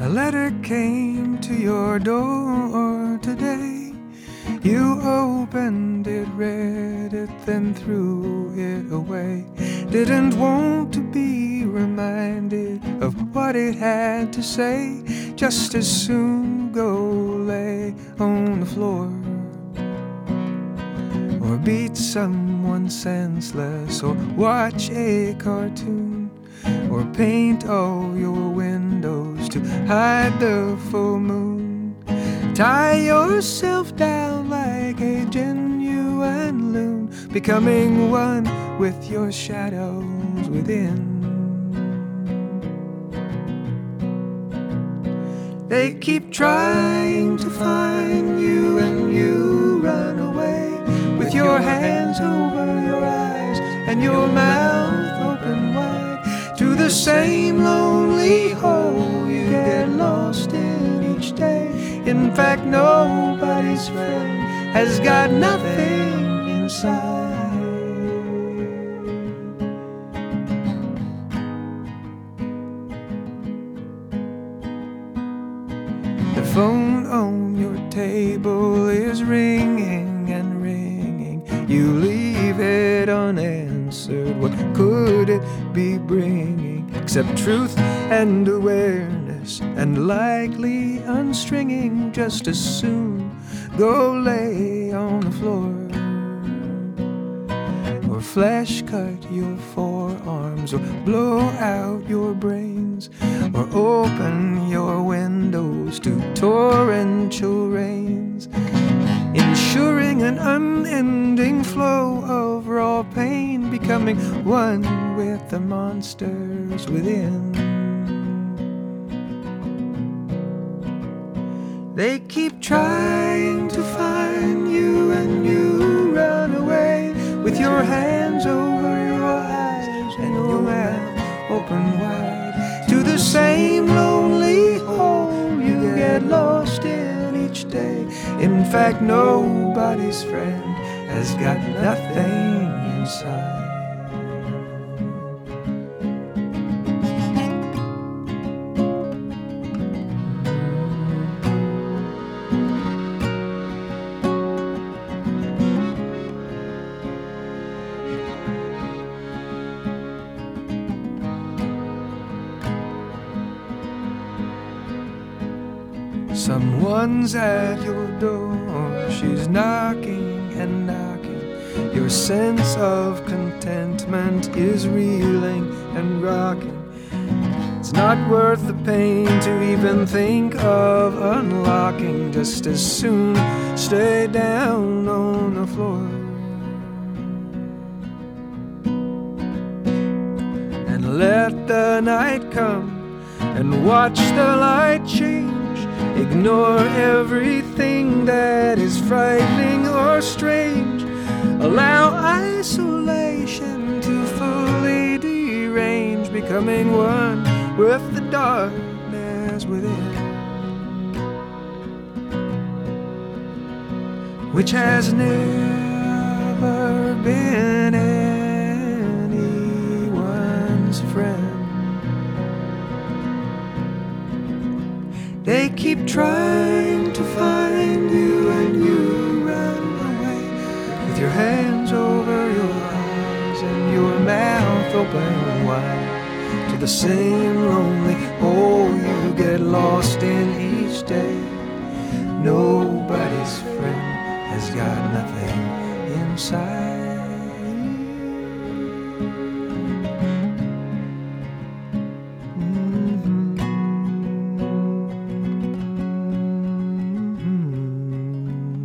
A letter came to your door today. You opened it, read it, then threw it away. Didn't want to be reminded of what it had to say. Just as soon go lay on the floor, or beat someone senseless, or watch a cartoon, or paint all your windows to hide the full moon. Tie yourself down like a genuine loon, becoming one with your shadows within. They keep trying to find you, and you run away with your hands over your eyes and your mouth open wide to the same lonely hole you get lost in each day. In fact, nobody's friend has got nothing inside. The phone on your table is ringing and ringing. You leave it unanswered. What could it be bringing except truth and awareness, and likely unstringing? Just as soon go lay on the floor, or flesh cut your forearms, or blow out your brains, or open your windows to torrential rains, ensuring an unending flow of raw pain, becoming one with the monsters within. They keep trying to find you, and you run away with your hands over your eyes and your mouth open wide to the same lonely hole you get lost in each day. In fact, nobody's friend has got nothing inside. Someone's at your door, she's knocking and knocking. Your sense of contentment is reeling and rocking. It's not worth the pain to even think of unlocking. Just as soon stay down on the floor and let the night come and watch the light change. Ignore everything that is frightening or strange. Allow isolation to fully derange, becoming one with the darkness within, which has never been anyone's friend. They keep trying to find you, and you run away with your hands over your eyes and your mouth open wide to the same lonely hole you get lost in each day. Nobody's friend has got nothing inside.